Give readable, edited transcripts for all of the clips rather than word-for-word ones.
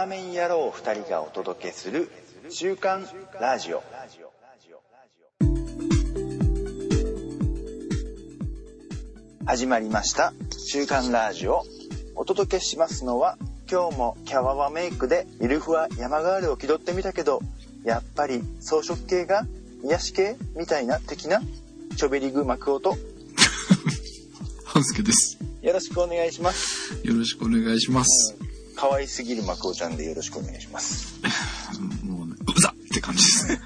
ラーメン野郎2人がお届けする週刊ラジオ。始まりました週刊ラジオ。お届けしますのは、今日もキャワワメイクでゆるふわ山ガールを気取ってみたけど、やっぱり装飾系が癒し系みたいな的なチョベリグマクオと半助です。 よろしくお願いします。 よろしくお願いします。 可愛すぎるマクオちゃんでよろしくお願いします。 もう、ね、うざって感じですね。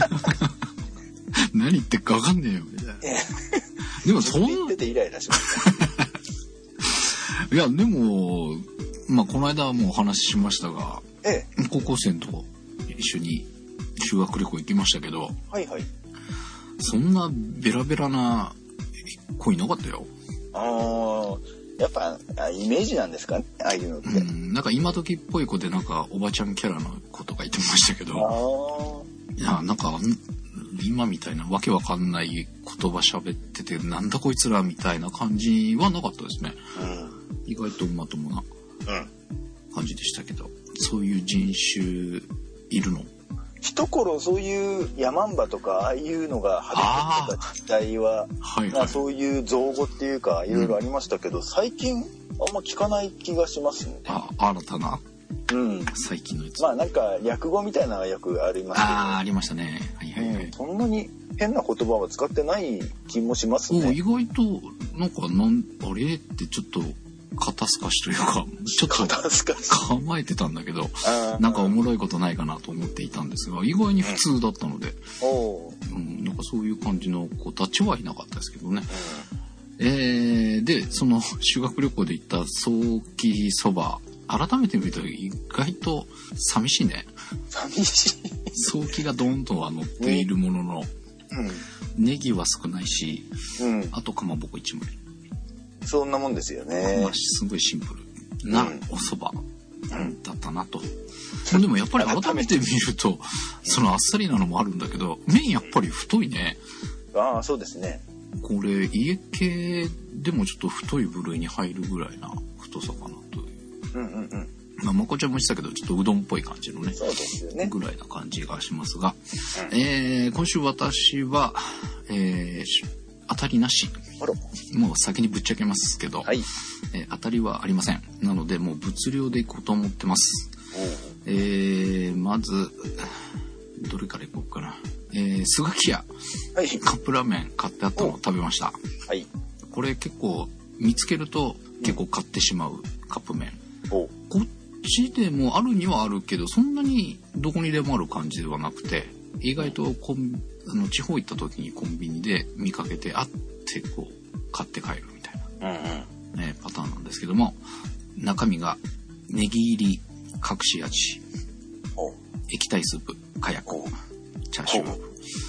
何言ってるか分かんねえよみたいな。でもそんな言っててイライラします。 いやでもまあこの間はもうお話ししましたが、高校生と一緒に修学旅行行きましたけど、 はいはい。 そんなベラベラな子いなかったよ。 やっぱイメージなんですかね、ああいうのって。 なんか今時っぽい子でなんかおばちゃんキャラの子とか言ってましたけど、いやなんか今みたいなわけわかんない言葉喋っててなんだこいつらみたいな感じはなかったですね。意外とまともな感じでしたけど、そういう人種いるの？ 一頃そういうヤマンバとかああいうのが派手ってた時代は、そういう造語っていうかいろいろありましたけど、最近あんま聞かない気がしますね。 新たな、最近のやつ。まあなんか略語みたいなのがよくありますけど。 ありましたね。 そんなに変な言葉は使ってない気もしますね。 意外となんかあれってちょっと肩透かしというかちょっと構えてたんだけど、なんかおもろいことないかなと思っていたんですが、意外に普通だったので、なんかそういう感じの子たちはいなかったですけどね。でその修学旅行で行ったソーキそば、改めて見ると意外と寂しいね。 寂しい。 ソーキがドーンとは乗っているものの、ネギは少ないし、あとかまぼこ1枚。そんなもんですよね。 すごいシンプルなお蕎麦だったなと。でもやっぱり改めて見るとそのあっさりなのもあるんだけど、麺やっぱり太いね。 そうですね。 これ家系でもちょっと太い部類に入るぐらいな太さかなという。まこちゃんもしたけどちょっとうどんっぽい感じのね。 そうですよね。 ぐらいな感じがしますが、今週私は、当たりなし。もう先にぶっちゃけますけど、当たりはありません。なのでもう物量でいこうと思ってます。まずどれからいこうかな。スガキヤ、カップラーメン買ってあったのを食べました。これ結構見つけると結構買ってしまうカップ麺。こっちでもあるにはあるけど、そんなにどこにでもある感じではなくて、意外と地方行った時にコンビニで見かけてあってこう買って帰るみたいな、パターンなんですけども、中身がネギ入り隠し味、液体スープ、かやく、チャーシュー、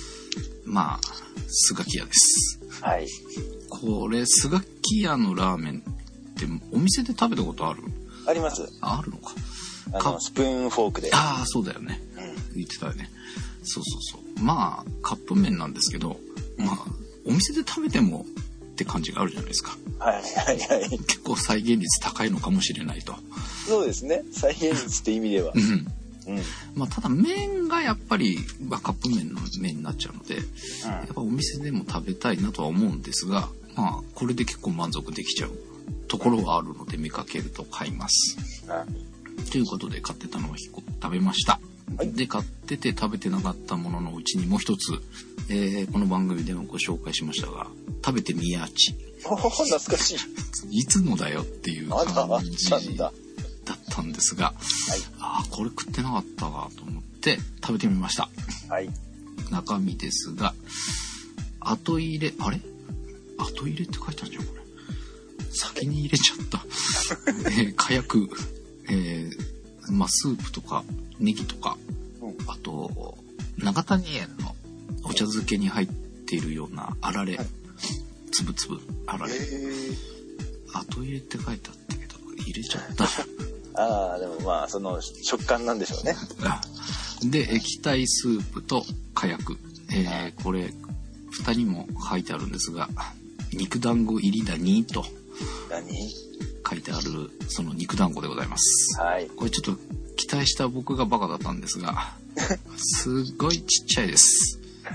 スガキヤです。これスガキヤのラーメンってお店で食べたことある？ あります。 あるのか。 スプーンフォークで。 そうだよね。言ってたよね。そう。カップ麺なんですけど、お店で食べてもって感じがあるじゃないですか。結構再現率高いのかもしれないと。そうですね。再現率って意味では。ただ麺がやっぱりカップ麺の麺になっちゃうので、やっぱお店でも食べたいなとは思うんですが、これで結構満足できちゃうところがあるので、見かけると買います。ということで買ってたのを1個食べました。で買ってて食べてなかったもののうちにもう一つ、この番組でもご紹介しましたが、食べてみやち。 懐かしい。 いつのだよっていう感じだったんですが、これ食ってなかったわと思って食べてみました。中身ですが、後入れって書いてあるじゃんこれ。先に入れちゃった。かやく、スープとかネギとか、あと長谷園のお茶漬けに入っているようなあられ、つぶつぶあられ。後入れって書いてあったけど入れちゃった。 でもその食感なんでしょうね。 で液体スープとかやく、これ蓋にも書いてあるんですが、肉団子入りだにと書いてあるその肉団子でございます。これちょっと期待した僕がバカだったんですが、すごいちっちゃいです。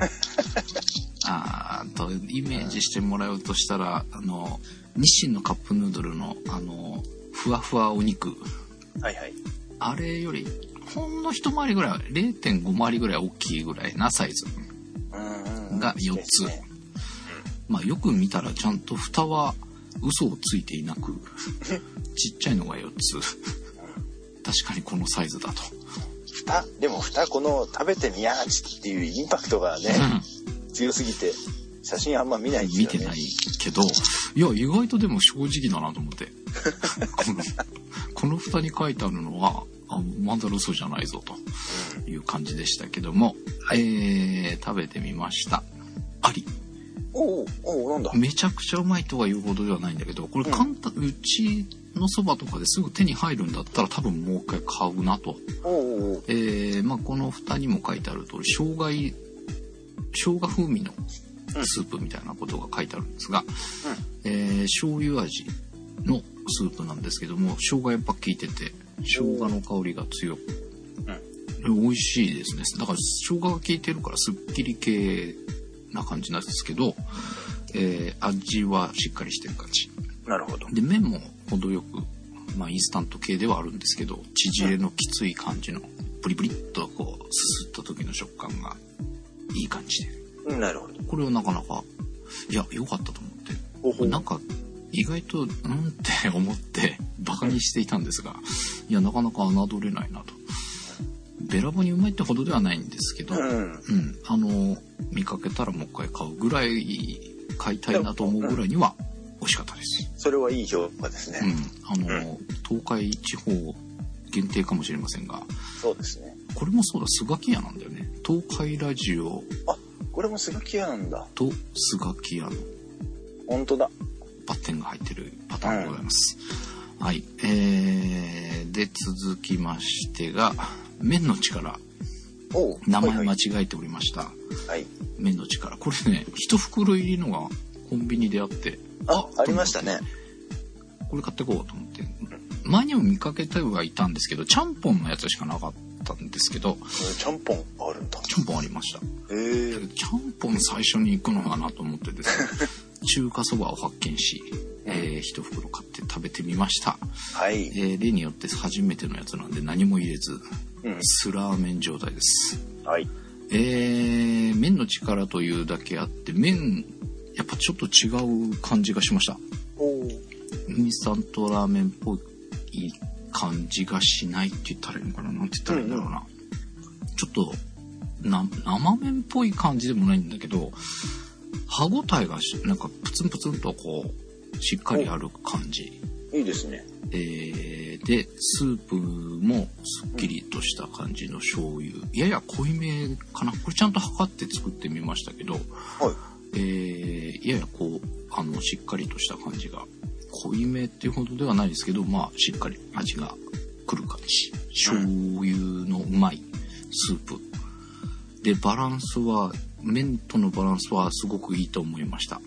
イメージしてもらうとしたら、日清のカップヌードルのふわふわお肉、 はいはい、 あれよりほんの一回りぐらい、 0.5 回りぐらい大きいぐらいなサイズが4つ、まあよく見たらちゃんと蓋は嘘をついていなくちっちゃいのが4つ、確かにこのサイズだと。 でも蓋この食べてみやがちっていうインパクトがね、強すぎて写真あんま見ないんですよね。 見てないけど、いや意外とでも正直だなと思ってこの蓋に書いてあるのはまんざら嘘じゃないぞという感じでしたけども、食べてみました。あり。 なんだ。 めちゃくちゃうまいとは言うほどではないんだけど、これ簡単、うちのそばとかですぐ手に入るんだったら多分もう一回買うなと。まあこの蓋にも書いてある通り、生姜風味のスープみたいなことが書いてあるんですが、醤油味のスープなんですけども、生姜やっぱ効いてて、生姜の香りが強く、美味しいですね。だから生姜が効いてるからすっきり系な感じなんですけど、味はしっかりしてる感じ。 なるほど。 で麺も程よく、まあインスタント系ではあるんですけど、縮れのきつい感じのプリプリっとこうすすった時の食感がいい感じで。 なるほど。 これはなかなか良かったと思って、なんか意外とって思ってバカにしていたんですが、いやなかなか侮れないなと。べらぼうにうまいってほどではないんですけど、見かけたらもう一回買うぐらい、買いたいなと思うぐらいには美味しかったです。 それはいい評価ですね。 東海地方限定かもしれませんが、 そうですね。 これもそうだ、スガキ屋なんだよね。東海ラジオ。 これもスガキ屋なんだ。 とスガキ屋の。 本当だ。 バッテンが入ってるパターンでございます。はい。で続きましてが麺の力。名前間違えておりました。はい。麺の力。これね、一袋入りのがコンビニであって。 ありましたね。 これ買ってこうと思って。前にも見かけてはいたんですけど、ちゃんぽんのやつしかなかったんですけど。 ちゃんぽんあるんだ。 ちゃんぽんありました。ちゃんぽん最初に行くのかなと思ってですね、中華そばを発見し、一袋買って食べてみました。はい。例によって初めてのやつなんで何も入れず、スラーメン状態です。はい。麺の力というだけあって、麺やっぱちょっと違う感じがしました。インスタントラーメンっぽい感じがしないって言ったらいいのかな、なんて言ったらいいんだろうな。ちょっと生麺っぽい感じでもないんだけど、歯ごたえがなんかプツンプツンとこうしっかりある感じ。 いいですね。 でスープもすっきりとした感じの醤油、やや濃いめかな。これちゃんと測って作ってみましたけど、ややこうしっかりとした感じが、濃いめっていうほどではないですけど、まあしっかり味がくる感じ。醤油のうまいスープで、バランスは麺とのバランスはすごくいいと思いました。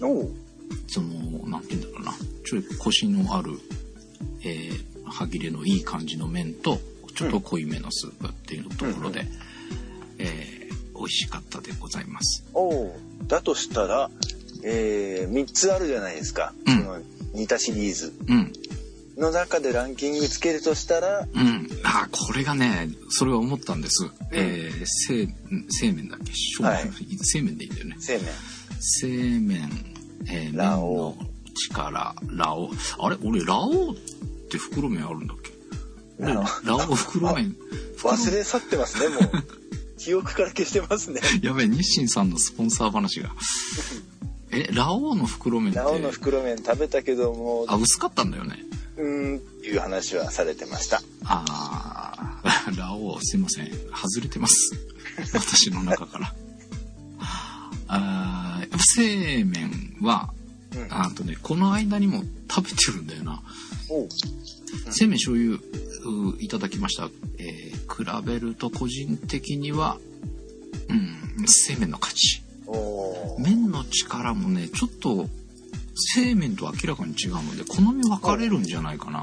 なんて言うんだろうな、ちょいコシのある、歯切れのいい感じの麺とちょっと濃いめのスープっていうところで、美味しかったでございます。 だとしたら、3つあるじゃないですか、その似たシリーズの中でランキングつけるとしたら、 これがね、それは思ったんです。製麺だっけ、製麺でいいんだよね。製麺、麺の力、ラオ。あれ、俺ラオって袋麺あるんだっけ。ラオ袋麺忘れ去ってますね、もう記憶から消してますね。 やべえ、日清さんのスポンサー話がラオの袋麺って、 ラオの袋麺食べたけども、 薄かったんだよね。 いう話はされてました。 ラオすいません、外れてます私の中からやっぱ製麺は、この間にも食べてるんだよな。製麺醤油いただきました。比べると個人的には、製麺の勝ち。麺の力もね、ちょっと製麺と明らかに違うので好み分かれるんじゃないかなと。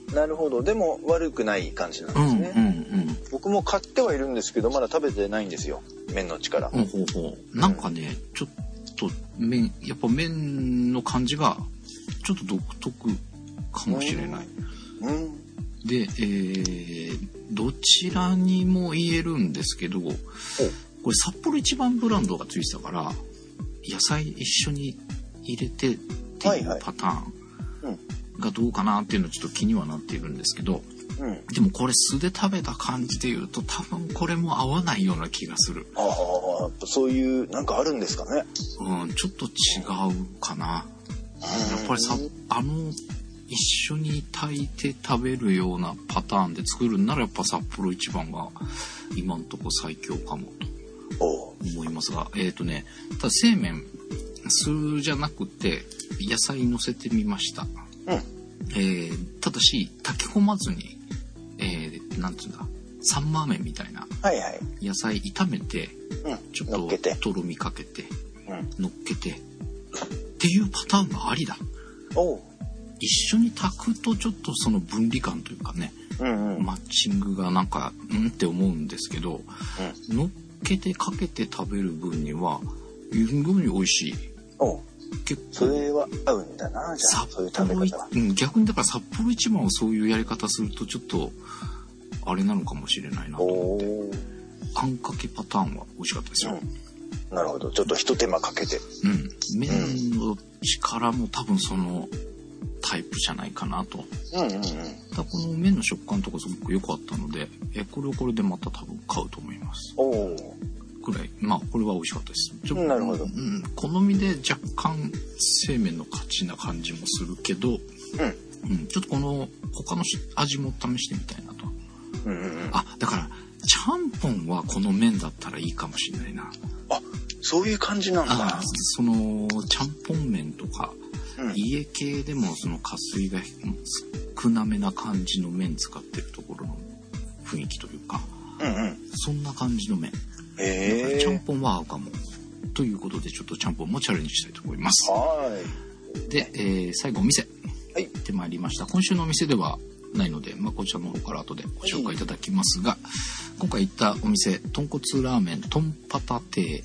なるほど。でも悪くない感じなんですね。僕も買ってはいるんですけど、まだ食べてないんですよ。麺の力。 なんかね、ちょっとやっぱ麺の感じがちょっと独特かもしれない。で、どちらにも言えるんですけど、これ札幌一番ブランドがついてたから、野菜一緒に入れてっていうパターンがどうかなっていうのをちょっと気にはなっているんですけど、でもこれ素で食べた感じで言うと多分これも合わないような気がする。 そういうなんかあるんですかね。 ちょっと違うかな。やっぱり一緒に炊いて食べるようなパターンで作るんならやっぱ札幌一番が今んとこ最強かもと思いますが、ただ製麺酢じゃなくて野菜乗せてみました。ただし炊き込まずに、なんつうんだ、サンマー麺みたいな野菜炒めて、ちょっととろみかけて、乗っけてっていうパターンがありだ。一緒に炊くとちょっとその分離感というかね、マッチングがなんかって思うんですけど、乗っけてかけて食べる分にはすごい美味しい。 結構それは合うんだな。じゃあそういう食べ方は。 逆にだから札幌一番をそういうやり方するとちょっとあれなのかもしれないなと思って。あんかけパターンは美味しかったですよ。 なるほど。ちょっと一手間かけて。 麺の力も多分そのタイプじゃないかなと。だこの麺の食感とかすごく良かったので、これはこれでまた多分買うと思います。くらい、これは美味しかったです。 なるほど。 好みで若干製麺の勝ちな感じもするけど、ちょっとこの他の味も試してみたいなと。だからちゃんぽんはこの麺だったらいいかもしれないな。 そういう感じなんだ。 そのちゃんぽん麺とか、家系でもその加水が少なめな感じの麺使ってるところの雰囲気というか、そんな感じの麺。ちゃんぽんは合うかもということで、ちょっとちゃんぽんもチャレンジしたいと思います。で、最後お店行ってまいりました。今週のお店ではないので、こちらの方から後でご紹介いただきますが、今回行ったお店、豚骨ラーメントンパタ亭。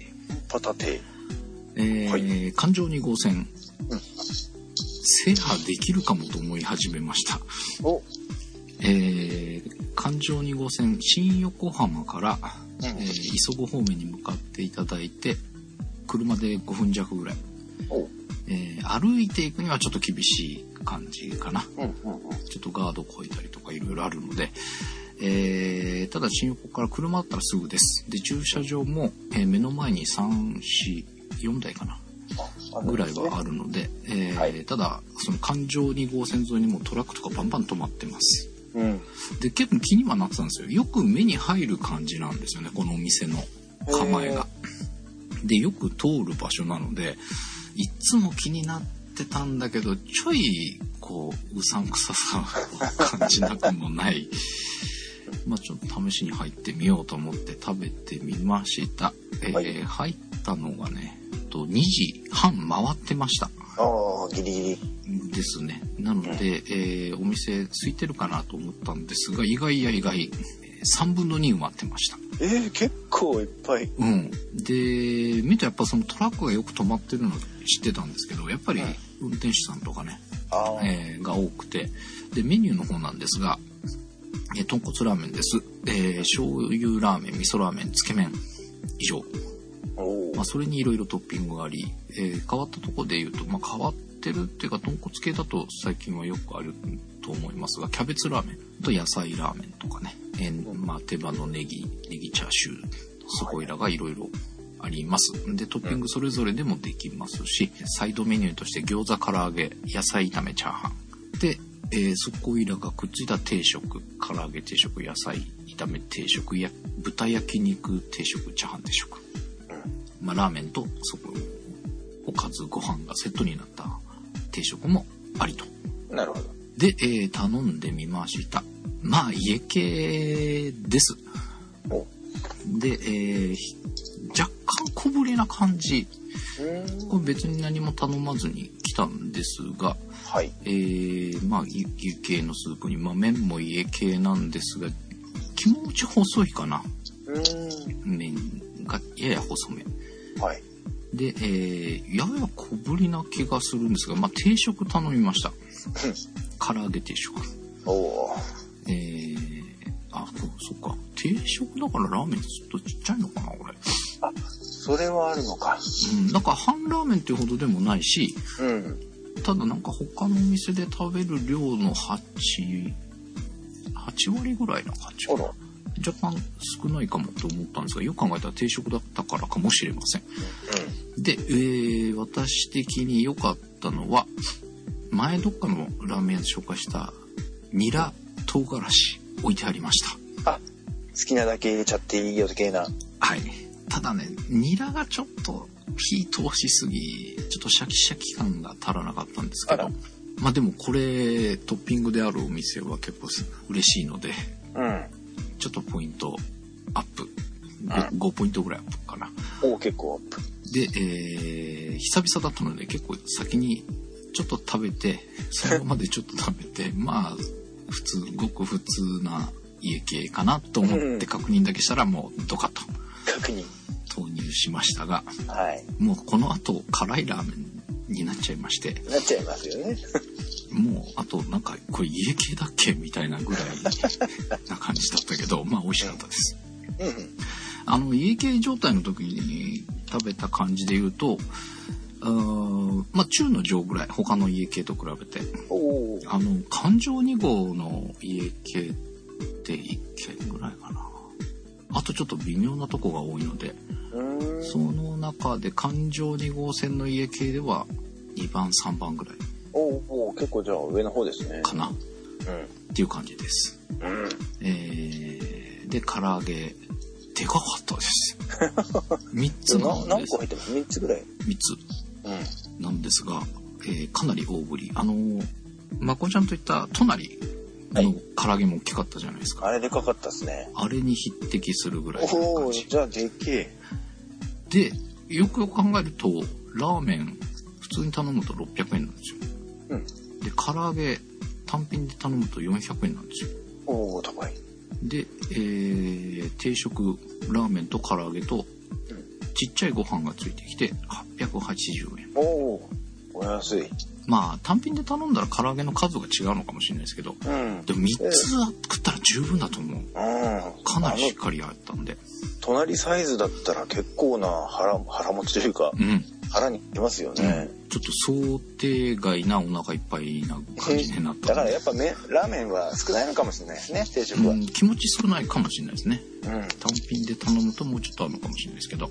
環状2号線、制覇できるかもと思い始めました。環状2号線新横浜から磯子方面に向かっていただいて、車で5分弱ぐらい、歩いていくにはちょっと厳しい感じかな。ちょっとガード越えたりとかいろいろあるので、ただ新横から車だったらすぐです。で駐車場も、目の前に3、4、4台かなぐらいはあるので、ただその環状2号線沿いにもトラックとかバンバン止まってます。で結構気にはなってたんですよ。よく目に入る感じなんですよね、このお店の構えが。でよく通る場所なのでいつも気になってたんだけど、ちょいこううさんくささを感じなくもないちょっと試しに入ってみようと思って食べてみました。入ったのがね2時半回ってました。 ギリギリですね。なので、お店空いてるかなと思ったんですが、意外や意外3分の2埋まってました。 結構いっぱい。 で見るとやっぱそのトラックがよく止まってるの知ってたんですけど、やっぱり運転手さんとかね、が多くて、でメニューの方なんですが、豚骨ラーメンです。醤油ラーメン、味噌ラーメン、つけ麺以上。それにいろいろトッピングがあり、変わったところで言うと、変わってるっていうか豚骨系だと最近はよくあると思いますが、キャベツラーメンと野菜ラーメンとかね、手羽のネギチャーシュー、そこいらがいろいろあります。でトッピングそれぞれでもできますし、サイドメニューとして餃子、唐揚げ、野菜炒め、チャーハンで、そこいらがくっついた定食、唐揚げ定食、野菜炒め定食や豚焼肉定食、チャーハン定食、ラーメンとそこおかずご飯がセットになった定食もありと。 なるほど。 で、頼んでみました。家系です。で、若干小ぶりな感じ。これ別に何も頼まずにきたんですが、 はい。 まあ家系のスープに、まあ麺も家系なんですが、気持ち細いかな。麺がやや細め。 はい。 で、やや小ぶりな気がするんですが、まあ定食頼みました。唐揚げ定食。 おー。 そっか。定食だからラーメンちょっとちっちゃいのかな、これ。 あ、それはあるのか。 なんか半ラーメンっていうほどでもないし、ただなんか他のお店で食べる量の8割ぐらいな感じ。若干少ないかもと思ったんですが、よく考えたら定食だったからかもしれません。で、私的に良かったのは、前どっかのラーメン屋で紹介したニラ唐辛子置いてありました。 あ、好きなだけ入れちゃっていいよ系な。 はい。ただね、ニラがちょっと火通しすぎ、ちょっとシャキシャキ感が足らなかったんですけど、まあでもこれトッピングであるお店は結構嬉しいので、ちょっとポイントアップ、5ポイントぐらいアップかな。 結構アップ。 で、久々だったので結構先にちょっと食べて、そのままでちょっと食べて、まあごく普通な家系かなと思って確認だけしたらもうドカッと投入しましたが、もうこの後辛いラーメンになっちゃいまして。 なっちゃいますよね。 もうあとなんかこれ家系だっけみたいなぐらいな感じだったけど、まあ美味しかったです。家系状態の時に食べた感じで言うと、まあ中の上ぐらい、他の家系と比べて。環状2号の家系って1軒ぐらいかな。あとちょっと微妙なとこが多いので、その中で環状2号線の家系では2番3番ぐらい。 結構じゃあ上の方ですね。 かな。っていう感じです。で、唐揚げでかかったです。3つなんです。 何個入ってます？ 3 つぐらい。 3つ。なんですが、かなり大ぶり。まこちゃんといった隣の唐揚げも大きかったじゃないですか。 あれでかかったですね。 あれに匹敵するぐらいの感じ。 じゃあでけえ。で、よくよく考えると、ラーメン普通に頼むと600円なんですよ。で、唐揚げ単品で頼むと400円なんですよ。 高い。 で、定食ラーメンと唐揚げと、ちっちゃいご飯がついてきて880円。 お安い。 まあ単品で頼んだら唐揚げの数が違うのかもしれないですけど、でも3つ食ったら十分だと思う。かなりしっかりあったんで。 隣サイズだったら結構な腹持ちというか、腹にきますよね。 ちょっと想定外なお腹いっぱいな感じになった。 だからやっぱラーメンは少ないのかもしれないですね、定食は。 気持ち少ないかもしれないですね。単品で頼むともうちょっとあるのかもしれないですけど、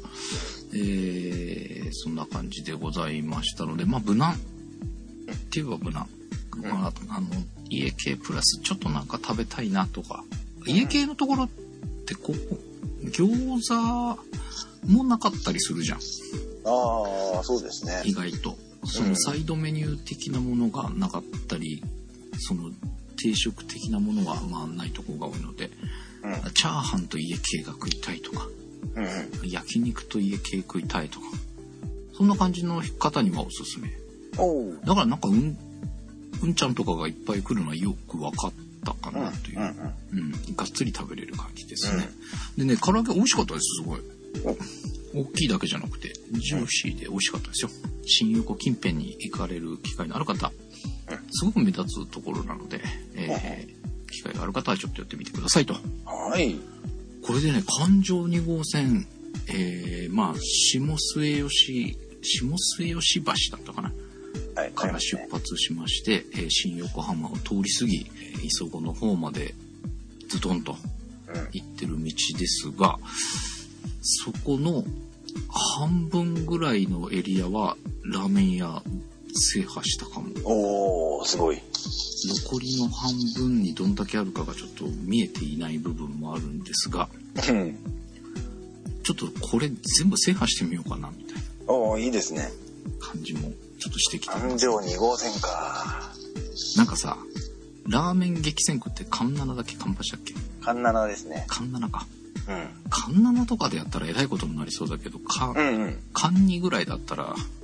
そんな感じでございましたので、まあ無難って言えば無難。まあ家系プラスちょっとなんか食べたいなとか、家系のところって餃子もなかったりするじゃん。 そうですね。 意外とそのサイドメニュー的なものがなかったり、その定食的なものはまあないところが多いので、チャーハンと家系が食いたいとか、焼肉と家系食いたいとか、そんな感じの方にはおすすめ。だからなんかうんちゃんとかがいっぱい来るのはよく分かったかなという、がっつり食べれる感じですね。でね、唐揚げ美味しかったです。すごい大きいだけじゃなくてジューシーで美味しかったですよ。新横近辺に行かれる機会のある方、すごく目立つところなので、機会がある方はちょっと寄ってみてくださいと。これでね、環状2号線、まあ下末吉橋だったかな、から出発しまして、新横浜を通り過ぎ、磯子の方までズドンと行ってる道ですが、そこの半分ぐらいのエリアはラーメン屋制覇したかも。 すごい。 残りの半分にどんだけあるかがちょっと見えていない部分もあるんですが、ちょっとこれ全部制覇してみようかなみたいな。いいですね。感じもちょっとしてきてます。 環状2号線か。 なんかさ、ラーメン激戦区ってカンナナだっけ、カンパチだっけ？ カンナナですね。 カンナナか。カンナナとかでやったらえらいことになりそうだけど、カン2ぐらいだったら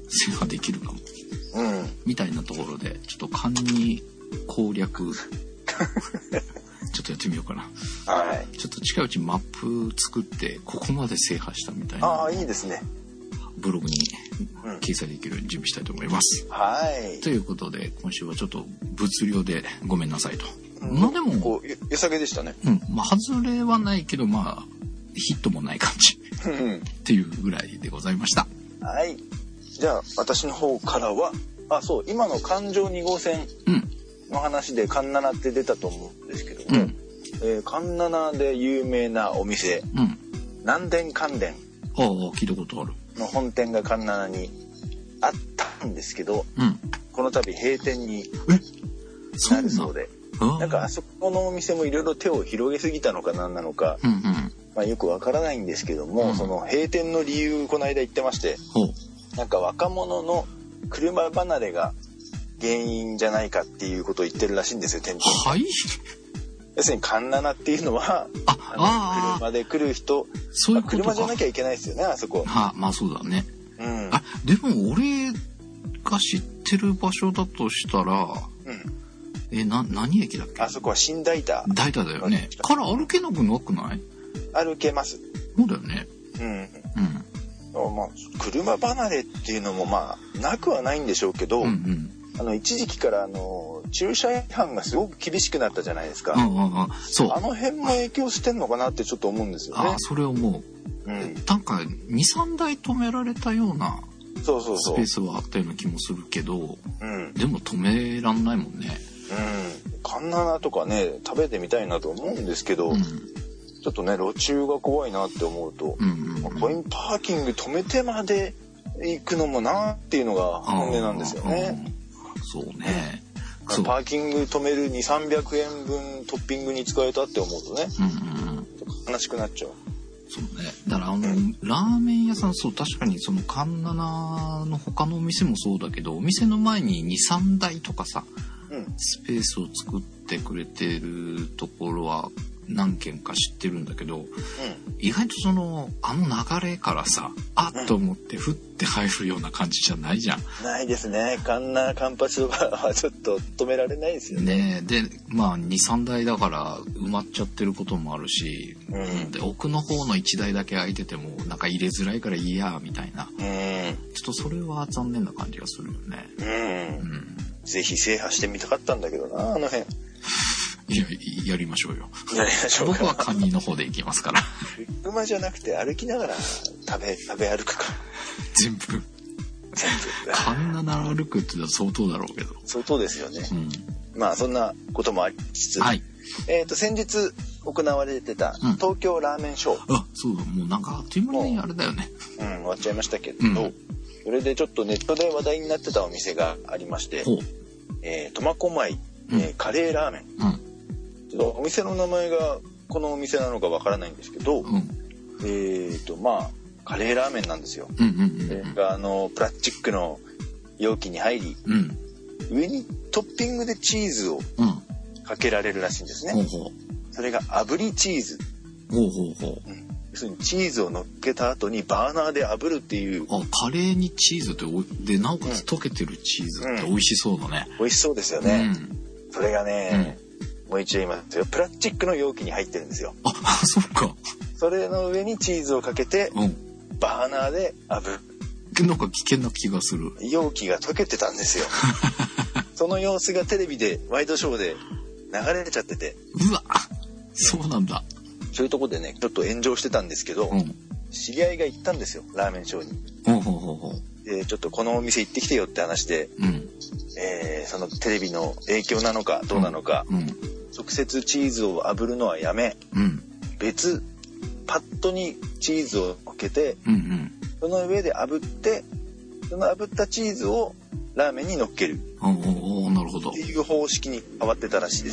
制覇できるかも。 うん。 みたいなところで、ちょっと勘に攻略、ちょっとやってみようかな。 はい。 ちょっと近いうちマップ作って、ここまで制覇したみたいな。 ああ、いいですね。 ブログに掲載できるように準備したいと思います。 はい。 ということで、今週はちょっと物量でごめんなさいと。まあでも、 こう、良さげでしたね。 うん。まあ、外れはないけど、まあ、ヒットもない感じ。っていうぐらいでございました。 はい。じゃあ、私の方からは、そう、今の環状2号線の話で環七って出たと思うんですけども、環七で有名なお店、南電関電。 聞いたことある。 の本店が環七にあったんですけど、この度閉店になるそうで、なんかあそこのお店もいろいろ手を広げすぎたのか何なのか、まあよくわからないんですけども、その閉店の理由この間言ってまして、なんか若者の車離れが原因じゃないかっていうことを言ってるらしいんですよ、店長。 はい。 要するに環七っていうのは車で来る人、 そういうことか。 車じゃなきゃいけないですよね、あそこ。 まあそうだね。でも俺が知ってる場所だとしたら、何駅だっけ？ あそこは新大田。 大田だよね。から歩けなくなくない？ 歩けます。 そうだよね。 まあ車離れっていうのもまあなくはないんでしょうけど、一時期から駐車違反がすごく厳しくなったじゃないですか。 そう。 あの辺も影響してんのかなってちょっと思うんですよね。 それ思う。なんか2、3台止められたようなスペースはあったような気もするけど、でも止めらんないもんね。環七とかね食べてみたいなと思うんですけど、ちょっとね路中が怖いなって思うと、コインパーキング止めてまで行くのもなっていうのが本音なんですよね。 そうね。 パーキング止める2、300円分トッピングに使えたって思うとね、悲しくなっちゃう。 そうね。だからラーメン屋さん、そう、確かにその環七の他のお店もそうだけど、お店の前に2、3台とかさ、スペースを作ってくれてるところは何軒か知ってるんだけど、意外と流れからさ、と思ってふって入るような感じじゃないじゃん。ないですね。環七カンパチとかはちょっと止められないですよね。 で、まあ2、3台だから埋まっちゃってることもあるし、で奥の方の1台だけ空いててもなんか入れづらいからいいやみたいな、ちょっとそれは残念な感じがするよね。 ぜひ制覇してみたかったんだけどな、あの辺。 いや、やりましょうよ。 やりましょうか。 僕はカニの方で行きますから。 車じゃなくて歩きながら食べ歩くか。 全部。環七歩くってのは相当だろうけど。 相当ですよね。まあそんなこともありつつ、先日行われてた東京ラーメンショー。 そうだ、もうなんかあっという間にあれだよね。 終わっちゃいましたけど、それでちょっとネットで話題になってたお店がありまして、苫小牧カレーラーメン。お店の名前がこのお店なのかわからないんですけど、まあカレーラーメンなんですよ。プラスチックの容器に入り、上にトッピングでチーズをかけられるらしいんですね。それが炙りチーズ。要するにチーズを乗っけた後にバーナーで炙るっていう。 カレーにチーズってでなおかつ溶けてるチーズって美味しそうだね。 美味しそうですよね。それがね、もう一度言いますよ。プラスチックの容器に入ってるんですよ。 そっか。 それの上にチーズをかけて、バーナーで炙る。 なんか危険な気がする。 容器が溶けてたんですよ。その様子がテレビでワイドショーで流れちゃってて。 うわ、そうなんだ。 そういうとこでね、ちょっと炎上してたんですけど、知り合いが行ったんですよ、ラーメンショーに。で、ちょっとこのお店行ってきてよって話で、そのテレビの影響なのかどうなのか、直接チーズを炙るのはやめ、別パッドにチーズをかけて、その上で炙って、その炙ったチーズをラーメンに乗っける。 なるほど。 っていう方式に変わってたらしいです。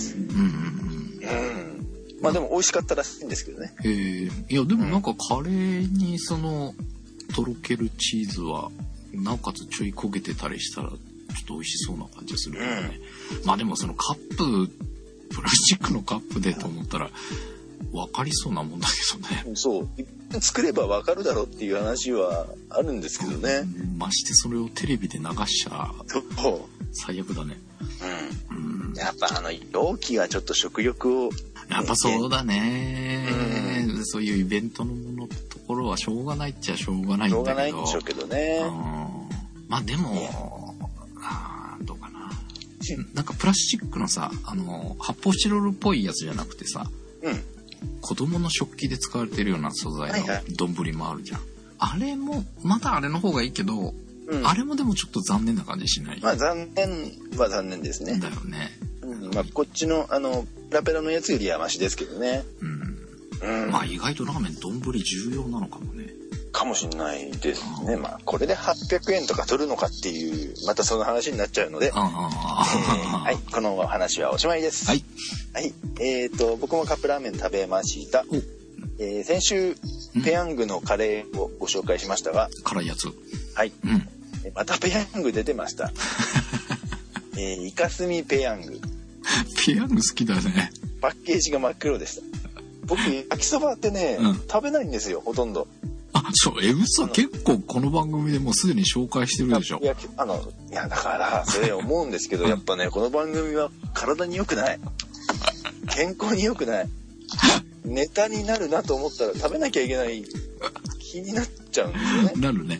まあでも美味しかったらしいんですけどね。 いやでもなんかカレーにとろけるチーズはなおかつちょい焦げてたりしたらちょっと美味しそうな感じがするよね。まあでもそのカッププラスチックのカップでと思ったら分かりそうなもんだけどね。 そう作れば分かるだろうっていう話はあるんですけどね。 ましてそれをテレビで流しちゃ最悪だね。 やっぱ容器がちょっと食欲を、 やっぱそうだね、そういうイベントのものところはしょうがないっちゃしょうがないんだけど。しょうがないんでしょうけどね。まあでも、どうかな。なんかプラスチックのさ、発泡スチロールっぽいやつじゃなくてさ、子供の食器で使われてるような素材の丼もあるじゃん。あれも、まだあれの方がいいけど、あれもでもちょっと残念な感じしない？ まあ残念は残念ですね。 だよね。 まあこっちのペラペラのやつよりはマシですけどね。 まあ意外とラーメン丼重要なのかもね。 かもしれないですね。まあこれで800円とか取るのかっていうまたその話になっちゃうので、はい、この話はおしまいです。はい。はい。僕もカップラーメン食べました。先週ペヤングのカレーをご紹介しましたが、 辛いやつ。 はい。またペヤング出てました。イカスミペヤング。 ペヤング好きだね。 パッケージが真っ黒でした。僕焼きそばってね、食べないんですよ、ほとんど。 そう、嘘、結構この番組でもうすでに紹介してるでしょ。いやだからそれ思うんですけど、やっぱねこの番組は体に良くない、健康に良くない、ネタになるなと思ったら食べなきゃいけない気になっちゃうんですよね。 なるね。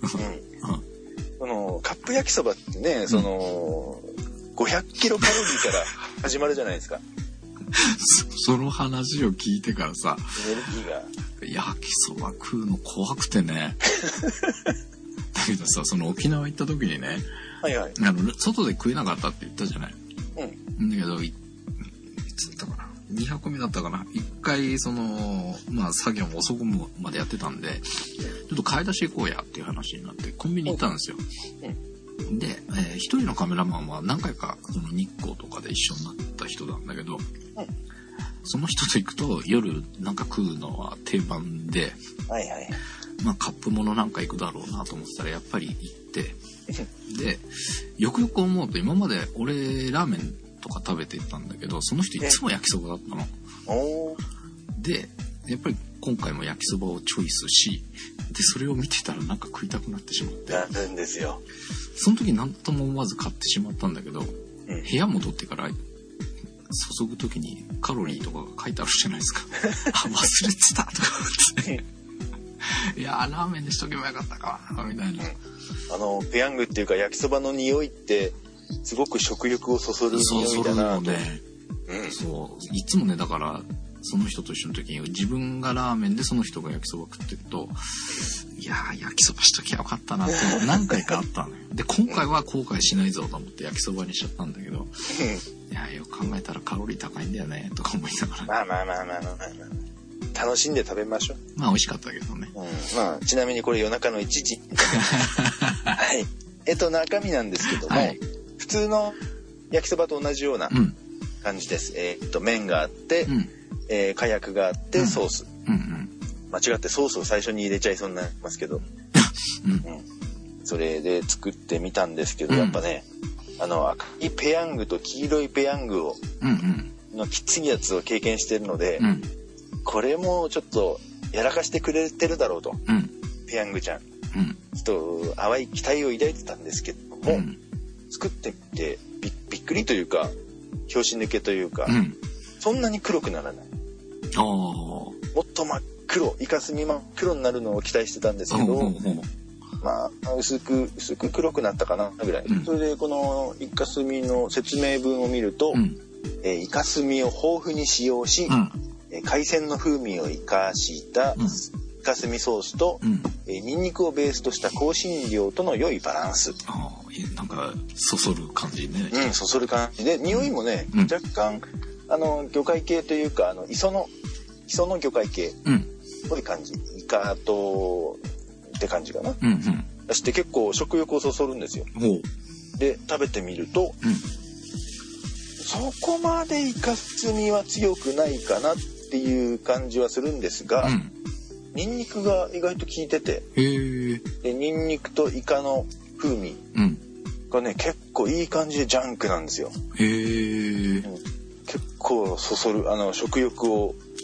カップ焼きそばってね、500キロカロリーから始まるじゃないですか。 その話を聞いてからさ、 エネルギーが焼きそば食うの怖くてね。だけどさ、沖縄行った時にね、外で食えなかったって言ったじゃない。だけどいつだったかな、2箱目だったかな、1回作業も遅くまでやってたんで、ちょっと買い出し行こうやっていう話になってコンビニ行ったんですよ。で、一人のカメラマンは何回か日光とかで一緒になった人なんだけど、その人と行くと夜なんか食うのは定番で、まあカップものなんか行くだろうなと思ってたらやっぱり行って、でよくよく思うと今まで俺ラーメンとか食べてたんだけど、その人いつも焼きそばだったの。でやっぱり今回も焼きそばをチョイスし、でそれを見てたらなんか食いたくなってしまって、 なるんですよ。 その時何とも思わず買ってしまったんだけど、部屋戻ってから注ぐ時にカロリーとかが書いてあるじゃないですか。忘れてたとか思って、いやーラーメンにしとけばよかったかみたいな。 ペヤングっていうか焼きそばの匂いってすごく食欲をそそる匂いだなと。そういつもね、だからその人と一緒の時に自分がラーメンでその人が焼きそば食ってると、いやー焼きそばしときゃよかったなって何回かあったのよ。で今回は後悔しないぞと思って焼きそばにしちゃったんだけど、いやよく考えたらカロリー高いんだよねとか思いながら、まあ楽しんで食べましょう。 まあ美味しかったけどね。 まあちなみにこれ夜中の1時はい。中身なんですけども、普通の焼きそばと同じような感じです。麺があって、かやくがあってソース、間違ってソースを最初に入れちゃいそうになりますけど、それで作ってみたんですけど、やっぱね赤いペヤングと黄色いペヤングを、のきついやつを経験してるので、これもちょっとやらかしてくれてるだろうと、ペヤングちゃん、ちょっと淡い期待を抱いてたんですけども、作ってみてびっくりというか拍子抜けというか、そんなに黒くならない。もっと真っ黒、イカスミ真っ黒になるのを期待してたんですけど、まあ薄く黒くなったかなぐらい。それでこのイカスミの説明文を見ると、イカスミを豊富に使用し、海鮮の風味を生かしたイカスミソースと、ニンニクをベースとした香辛料との良いバランス。 なんかそそる感じね。 そそる感じで、匂いもね、若干魚介系というか磯の魚介系っぽい感じ、イカとって感じかな。そして結構食欲をそそるんですよ。で食べてみると、そこまでイカスミは強くないかなっていう感じはするんですが、ニンニクが意外と効いてて、でニンニクとイカの風味がね、結構いい感じでジャンクなんですよ。結構そそる、食欲を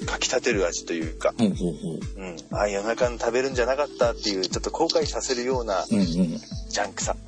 かき立てる味というか、夜中に食べるんじゃなかったっていうちょっと後悔させるようなジャンクさ。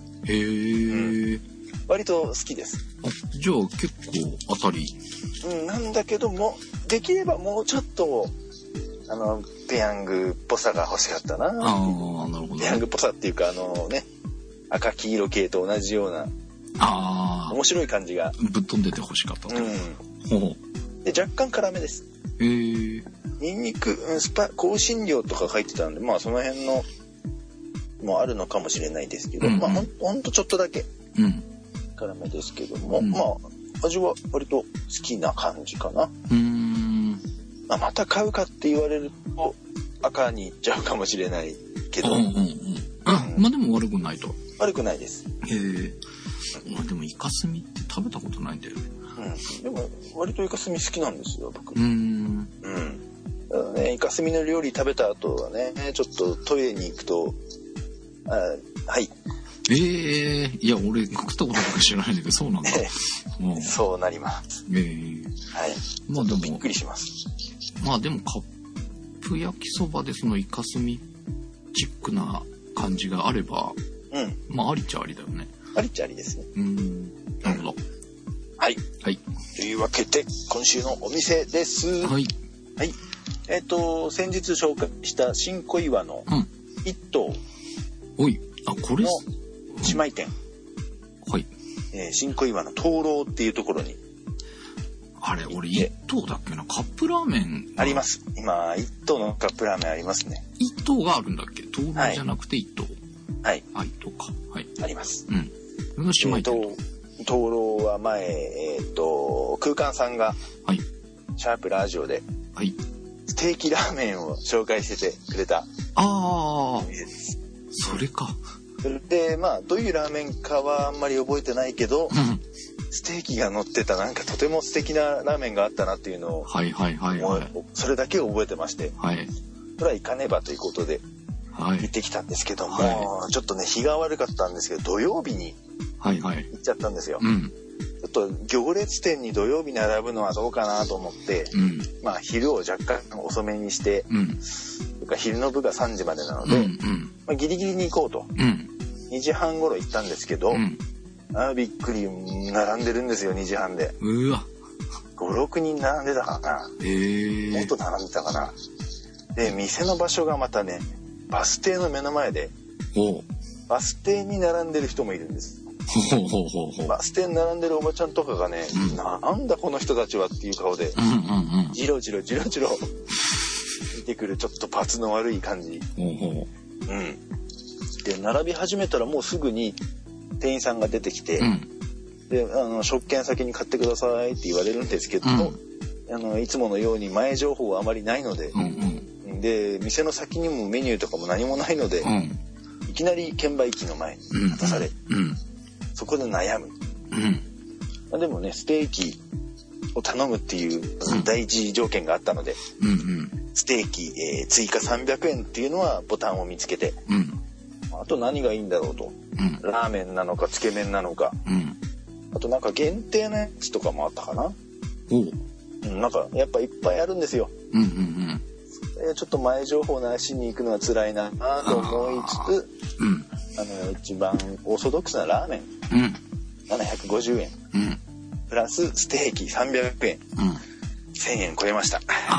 割と好きです。 じゃあ結構当たり。 なんだけども、できればもうちょっとペヤングっぽさが欲しかったな。 なるほど。 ペヤングっぽさっていうか赤黄色系と同じような面白い感じがぶっ飛んでて欲しかったと。 で若干辛めです。ニンニク、香辛料とか書いてたんで、その辺のもあるのかもしれないですけど、ほんとちょっとだけ辛めですけども、味は割と好きな感じかな。また買うかって言われると赤にいっちゃうかもしれないけど、 でも悪くないと。 悪くないです。 でもイカスミって食べたことないんだよね。 でも割とイカスミ好きなんですよ僕。ただね、イカスミの料理食べた後はね、ちょっとトイレに行くとはい。 いや俺食ったことか知らないんだけどそうなんだ。 そうなります。はい。ちょっとびっくりします。 でもカップ焼きそばでそのイカスミチックな感じがあれば、ありっちゃありだよね。 ありっちゃありですね。 なるほど。 はい。というわけで今週のお店です。先日紹介した新小岩の一棟これの姉妹店。新小岩の灯籠っていうところに。 俺一棟だっけな、カップラーメンあります。今一棟のカップラーメンありますね。 一棟があるんだっけ？灯籠じゃなくて一棟。一棟か。 あります。 姉妹店。 灯籠は前空間さんがシャープラジオでステーキラーメンを紹介しててくれたお店です。 それか。 それでどういうラーメンかはあんまり覚えてないけど、ステーキが乗ってたなんかとても素敵なラーメンがあったなっていうのをそれだけを覚えてまして、それは行かねばということで行ってきたんですけども、ちょっとね日が悪かったんですけど土曜日に行っちゃったんですよ。ちょっと行列店に土曜日並ぶのはどうかなと思って、昼を若干遅めにして、昼の部が3時までなので、ギリギリに行こうと、2時半頃行ったんですけど、びっくり並んでるんですよ。2時半で5、6人並んでたかな。もっと並んでたかな。で店の場所がまたねバス停の目の前で、バス停に並んでる人もいるんです。バス停に並んでるおばちゃんとかがね、なんだこの人たちはっていう顔で、じろじろ見てくるちょっとパツの悪い感じ。で並び始めたらもうすぐに店員さんが出てきて、で食券先に買ってくださいって言われるんですけど、いつものように前情報はあまりないので、で店の先にもメニューとかも何もないので、いきなり券売機の前に立たされ、そこで悩む。でもねステーキを頼むっていう第一条件があったので、ステーキ、追加300円っていうのはボタンを見つけて、あと何がいいんだろうと、ラーメンなのかつけ麺なのか、あとなんか限定のやつとかもあったかな。なんかやっぱいっぱいあるんですよ。ちょっと前情報なしに行くのは辛いなと思いつつ、一番オーソドックスなラーメン、750円、プラスステーキ300円、1000円超えました。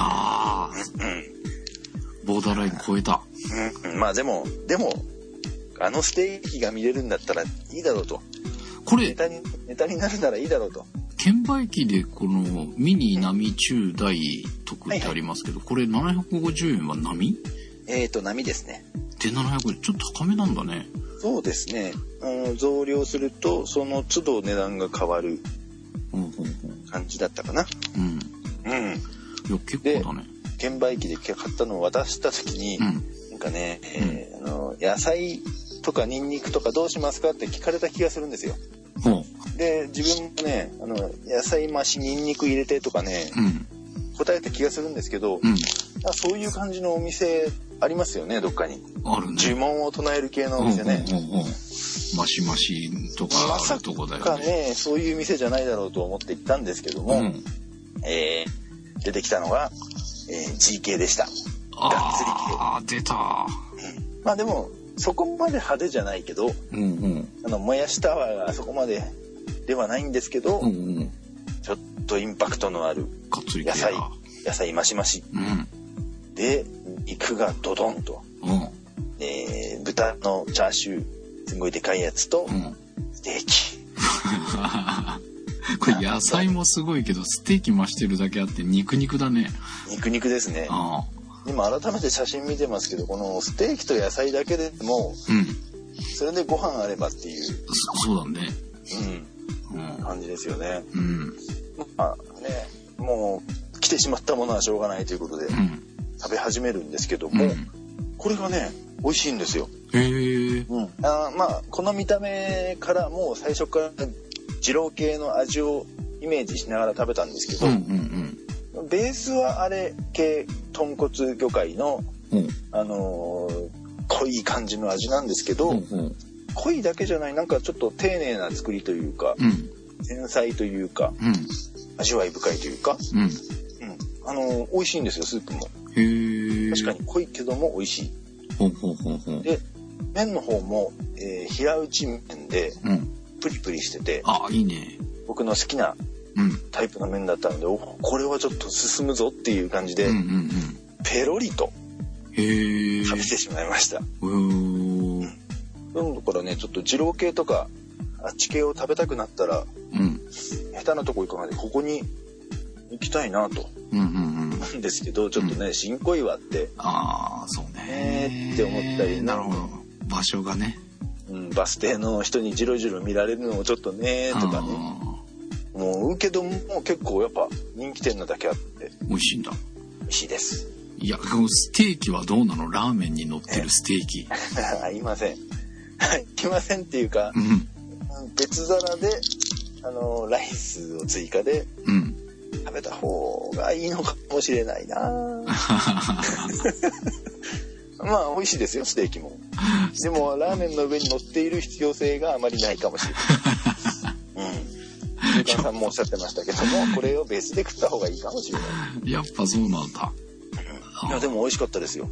ボーダーライン超えた。 でもステーキが見れるんだったらいいだろうと。 これネタになるならいいだろうと。 券売機でこのミニ並中大特ってありますけど、これ750円は並？ 並ですね。 で700円ちょっと高めなんだね。 そうですね。増量するとその都度値段が変わる感じだったかな。いや結構だね。 券売機で買ったのを渡した時に、なんかね、野菜とかニンニクとかどうしますかって聞かれた気がするんですよ。で自分もね野菜増しニンニク入れてとかね、答えた気がするんですけど、そういう感じのお店ありますよね、どっかに。 あるね。 呪文を唱える系のお店ね。 マシマシとかあるとこだよね。 まさかね、そういう店じゃないだろうと思って行ったんですけども、出てきたのが GK でした。がっつり系。 ああ、出た。 まあでもそこまで派手じゃないけど、もやしタワーがそこまでではないんですけど、ちょっとインパクトのある野菜マシマシ、で肉がドドンと、豚のチャーシューすごいでかいやつと、ステーキこれ野菜もすごいけどステーキ増してるだけあって肉だね。 肉ですね。今改めて写真見てますけど、このステーキと野菜だけでも、それでご飯あればっていう。 そうだね。 感じですよね。まあね、もう来てしまったものはしょうがないということで、食べ始めるんですけども、これがね美味しいんですよ。まあこの見た目からもう最初から二郎系の味をイメージしながら食べたんですけど、ベースはあれ系豚骨魚介の、濃い感じの味なんですけど、濃いだけじゃない、なんかちょっと丁寧な作りというか、繊細というか、味わい深いというか、美味しいんですよ、スープも。確かに濃いけども美味しい。で麺の方も、平打ち麺でプリプリしてて、 いいね。 僕の好きなタイプの麺だったので、これはちょっと進むぞっていう感じで、ペロリと食べてしまいました。だからね、ちょっと二郎系とかあっち系を食べたくなったら、下手なとこ行かないでここに行きたいなとなんですけど、ちょっとね、新小岩ってそうねって思ったり、 なるほど、場所がね、 バス停の人にジロジロ見られるのもちょっとねとかね、もうけども結構やっぱ人気店なだけあって美味しいんだ。 美味しいです。 いや、このステーキはどうなの？ラーメンに乗ってるステーキ。 いません。いませんっていうか、別皿でライスを追加で食べた方がいいのかもしれないな。まあ美味しいですよ、ステーキも。でもラーメンの上に乗っている必要性があまりないかもしれない。中間さんもおっしゃってましたけども、これをベースで食った方がいいかもしれない。 やっぱそうなんだ。 いやでも美味しかったですよ。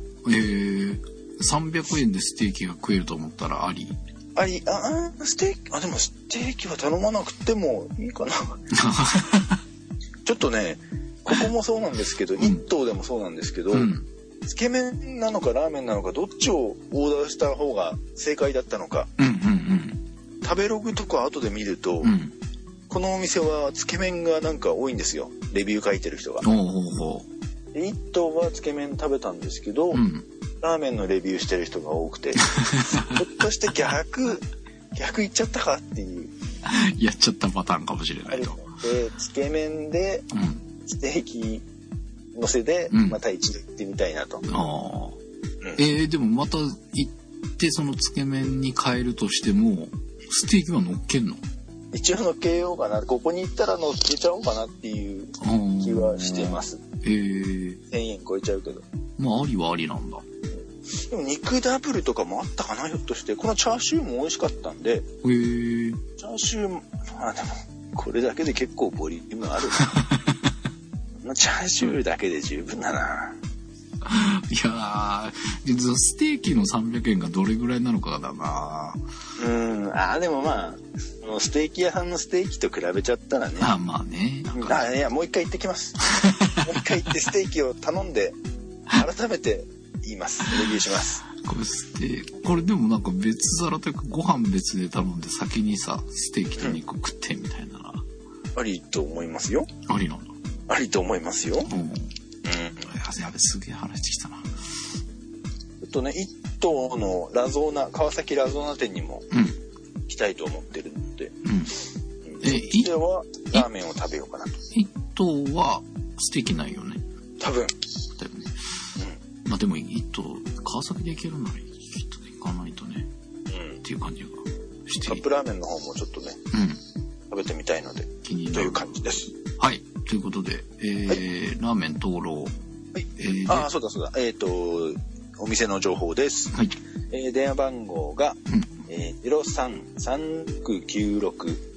300円でステーキが食えると思ったらあり？ ステーキ、でもステーキは頼まなくてもいいかな。ちょっとね、ここもそうなんですけど、一頭でもそうなんですけど、つけ麺なのかラーメンなのかどっちをオーダーした方が正解だったのか、食べログとか後で見ると、このお店はつけ麺がなんか多いんですよ、レビュー書いてる人が。で一頭はつけ麺食べたんですけど、ラーメンのレビューしてる人が多くて、ひょっとして逆いっちゃったかっていうやっちゃったパターンかもしれないと。 でつけ麺でステーキ乗せでまた一度行ってみたいなと。 でもまた行ってそのつけ麺に変えるとしてもステーキは乗っけんの？ 一応乗っけようかな、ここに行ったら乗っけちゃおうかなっていう気はしてます。1000円超えちゃうけど、 まあありはありなんだ。 でも肉ダブルとかもあったかな、ひょっとして。このチャーシューも美味しかったんで、チャーシュー、でもこれだけで結構ボリュームあるな。チャーシューだけで十分だな。 いやー、ステーキの300円がどれぐらいなのかだな。 でもまあステーキ屋さんのステーキと比べちゃったらね。 まあね。 いや、もう一回行ってきます。もう一回行ってステーキを頼んで改めて言います。レビューします。 これでもなんか別皿というかご飯別で頼んで先にさステーキと肉食ってみたいな。 ありと思いますよ。 ありなんだ。 ありと思いますよ。 やべ、すげえ話してきたな。 一頭の川崎ラゾーナ店にも行きたいと思ってるので、ではラーメンを食べようかなと。 一頭はステーキないよね。 多分。 だよね。まあでも一頭川崎で行けるなら一頭で行かないとね。っていう感じがして。 カップラーメンの方もちょっとね、食べてみたいのでという感じです。 はい。ということで、ラーメン灯籠。 そうだ。お店の情報です。電話番号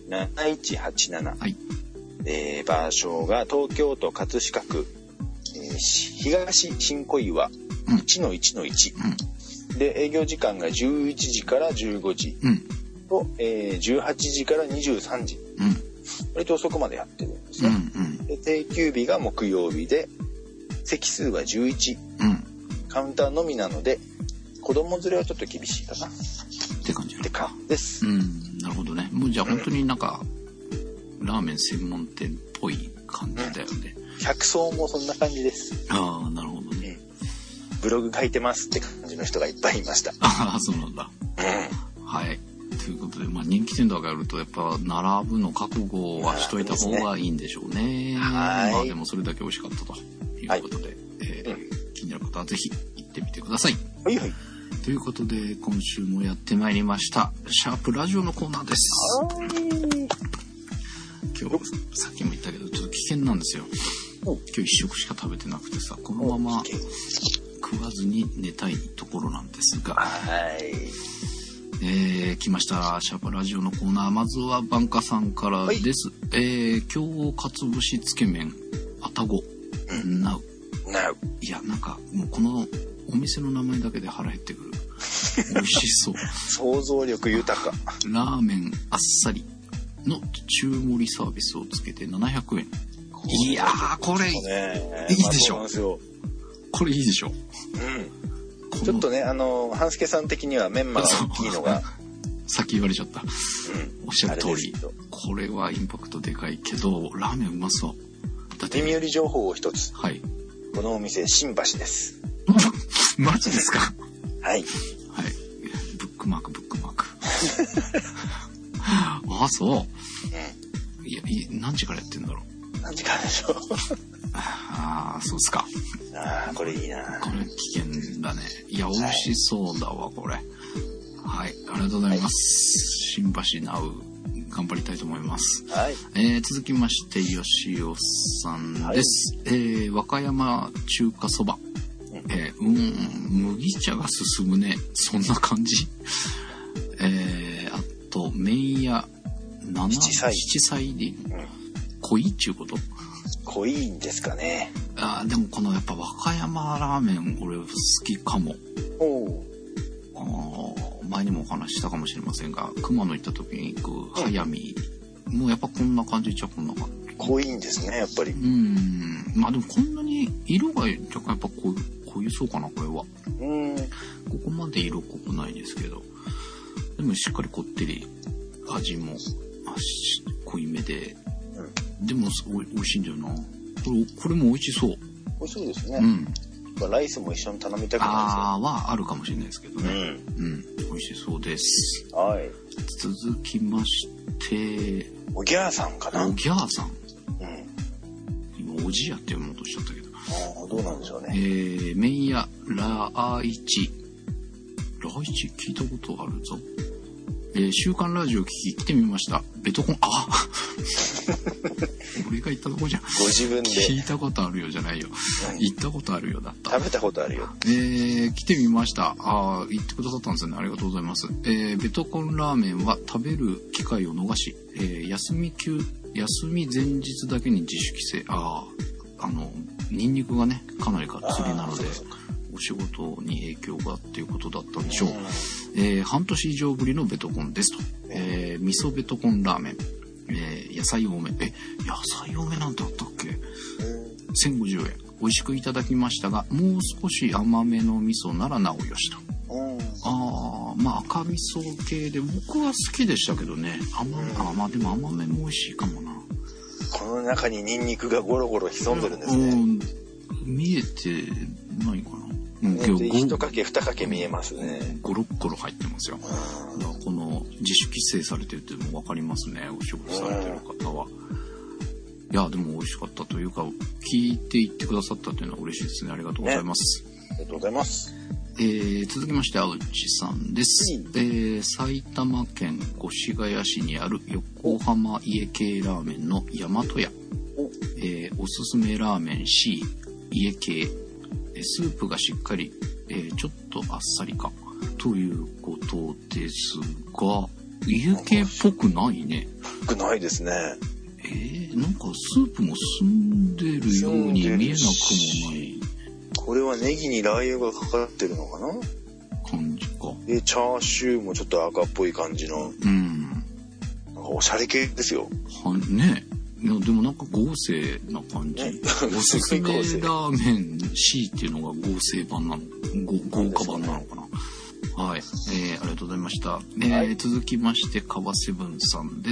が、03-3696-7187。場所が東京都葛飾区、 東新小岩 1-1-1、で営業時間が11時から15時と、18時から23時、割と遅くまでやってるんですね。で定休日が木曜日で席数は11、カウンターのみなので子供連れはちょっと厳しいかなって感じです。 なるほどね。もうじゃあ本当になんか、ラーメン専門店っぽい感じだよね。 客層もそんな感じです。 ああ、なるほどね。 ブログ書いてますって感じの人がいっぱいいました。 ああ、そうなんだ。はい。ということで、人気店とかやるとやっぱ並ぶの覚悟はしといた方がいいんでしょうね。でもそれだけ美味しかったということで、気になる方はぜひ行ってみてください。 はいはい。 ということで今週もやってまいりましたシャープラジオのコーナーです。今日さっきも言ったけどちょっと危険なんですよ。今日一食しか食べてなくてさ、このまま食わずに寝たいところなんですが、来ましたシャープラジオのコーナー。まずはバンカさんからです。今日かつぶしつけ麺あたごなう。いやなんかもうこのお店の名前だけで腹減ってくる。美味しそう。 想像力豊か。 ラーメンあっさりの中盛りサービスをつけて700円。いやーこれいいでしょ。これいいでしょ。 ちょっとね半助さん的にはメンマが大きいのがさっき言われちゃった。おっしゃる通り。これはインパクトでかいけどラーメンうまそう。 だって耳寄り情報を一つ。 はい。 このお店新橋です。 マジですか。 はい。 ブックマーク。あ、そう。いや、何時からやってんだろう。 何時からでしょう。 ああ、そうっすか。 ああ、これいいな。 これ危険だね。いや、美味しそうだわ、これ。はい、ありがとうございます。新橋ナウ、頑張りたいと思います。 はい。 続きまして、吉尾さんです。和歌山中華そば。麦茶が進むね。そんな感じ。あと麺屋七彩で濃いっちゅうこと。 濃いんですかね。 でもこのやっぱ和歌山ラーメン俺好きかも。前にもお話ししたかもしれませんが、熊野行った時に行く早見もうやっぱこんな感じっちゃこんな感じ。 濃いんですねやっぱり。 でもこんなに色が若干やっぱ濃いそうかなこれは。ここまで色濃くないですけど、でもしっかりこってり味も濃いめで、でも美味しいんだよな。これも美味しそう。 美味しそうですね。ライスも一緒に頼みたくないですよ。 はあるかもしれないですけどね。美味しそうです。はい。続きましておぎゃーさんかな。 おぎゃーさん。今おじやって読もうとしちゃったけど。 どうなんでしょうね。 麺屋ラーイチ聞いたことあるぞ。週刊ラジオ聞き来てみました。ベトコン俺が行ったとこじゃん。 ご自分で聞いたことあるよじゃないよ。行ったことあるよだった。 食べたことあるよ。 来てみました。行ってくださったんですよね。ありがとうございます。ベトコンラーメンは食べる機会を逃し、休み前日だけに自主規制。ニンニクがねかなりがっつりなのでお仕事に影響がっていうことだったんでしょう。半年以上ぶりのベトコンですと。味噌ベトコンラーメン、野菜多め。野菜多めなんてあったっけ。1050円。美味しくいただきましたが、もう少し甘めの味噌ならなおよしと。赤味噌系で僕は好きでしたけどね。でも甘めも美味しいかもな。 この中にニンニクがゴロゴロ潜んでるんですね。 見えてないかな。 1かけ2かけ見えますね。 ゴロッゴロ入ってますよ。この自主規制されてるっていうのも分かりますね。お仕事されてる方は。いやでも美味しかったというか聞いていってくださったというのは嬉しいですね。ありがとうございます。 ありがとうございます。 続きまして青内さんです。埼玉県越谷市にある横浜家系ラーメンの大和屋。おすすめラーメン C 家系。スープがしっかり、ちょっとあっさりかということですが、家系っぽくないね。 ぽくないですね。 なんかスープも澄んでるように見えなくもない。 これはネギにラー油がかかってるのかな感じか。 で、チャーシューもちょっと赤っぽい感じの。 うん。 なんかおしゃれ系ですよ。 ね。いや、でもなんか豪勢な感じ。ね、おすすめラーメン C っていうのが豪勢版なの、豪華版なのかな。はい、ありがとうございました。続きまして川セブンさんです。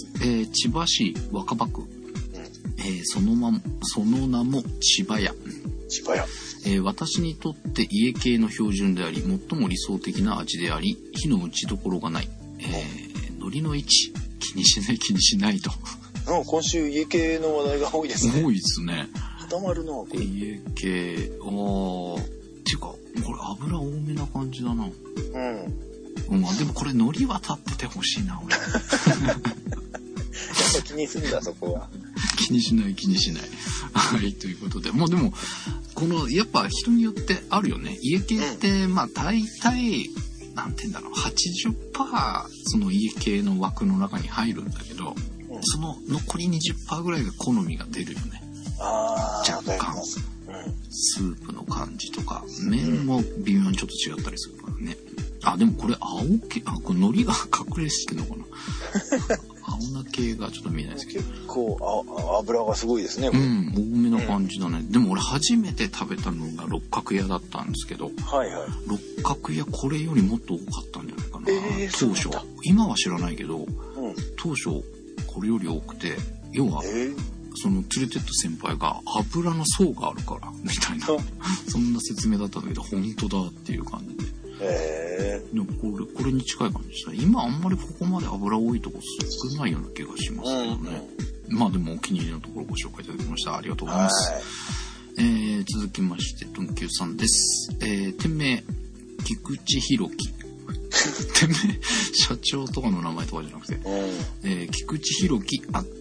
千葉市若葉区、その名も千葉屋。千葉屋。私にとって家系の標準であり、最も理想的な味であり、火の打ちどころがない。海苔の位置気にしないと。 今週家系の話題が多いですね。 多いですね。 固まるなこれ。 家系、っていうかこれ油多めな感じだな。まあでもこれ海苔は立っててほしいな俺。やっぱ気にするんだそこは。 気にしない。はい、ということで、まあでもこのやっぱ人によってあるよね。家系ってまあ大体なんて言うんだろう、80% その家系の枠の中に入るんだけど、その残り 20% ぐらいが好みが出るよね。若干、スープの感じとか麺も微妙にちょっと違ったりするからね。でもこれこれ海苔が隠れしてるのかな。青菜系がちょっと見えないですけど、 結構油がすごいですね。 多めな感じだね。でも俺初めて食べたのが六角屋だったんですけど、六角屋これよりもっと多かったんじゃないかな、当初。今は知らないけど、当初これより多くて、要はその連れてった先輩が油の層があるからみたいなそんな説明だったんだけど、本当だっていう感じで。でもこれに近い感じでした。今あんまりここまで油多いとこ少ないような気がしますけどね。まあでもお気に入りのところをご紹介いただきました。ありがとうございます。続きましてトンキューさんです。店名菊池弘樹。店名社長とかの名前とかじゃなくて、菊池弘樹